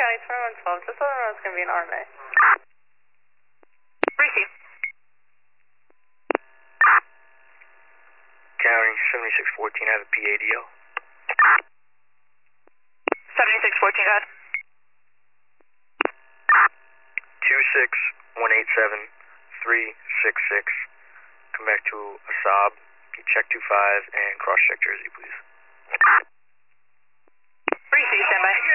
County 2112, just so I know it's going to be an RMA. Receive. County 7614, I have a PADL. 7614, go ahead. 26187-366. Come back to Asab. Check 25 and cross check Jersey, please. Receive, standby.